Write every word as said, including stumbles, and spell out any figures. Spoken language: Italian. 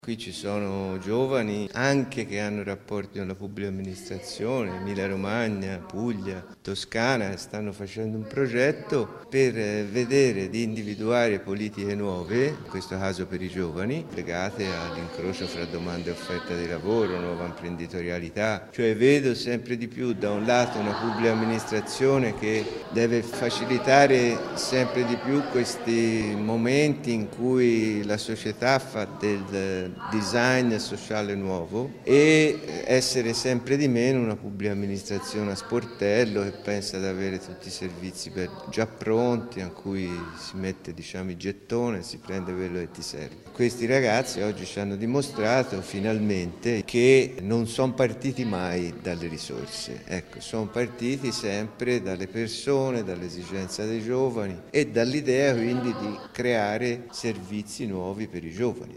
Qui ci sono giovani anche che hanno rapporti con la pubblica amministrazione, Emilia Romagna, Puglia, Toscana, stanno facendo un progetto per vedere di individuare politiche nuove, in questo caso per i giovani, legate all'incrocio fra domanda e offerta di lavoro, nuova imprenditorialità. Cioè vedo sempre di più da un lato una pubblica amministrazione che deve facilitare sempre di più questi momenti in cui la società fa del design sociale nuovo e essere sempre di meno una pubblica amministrazione a sportello che pensa di avere tutti i servizi per, già pronti, a cui si mette diciamo, i gettoni e si prende quello che ti serve. Questi ragazzi oggi ci hanno dimostrato finalmente che non sono partiti mai dalle risorse, ecco, sono partiti sempre dalle persone, dall'esigenza dei giovani e dall'idea quindi di creare servizi nuovi per i giovani.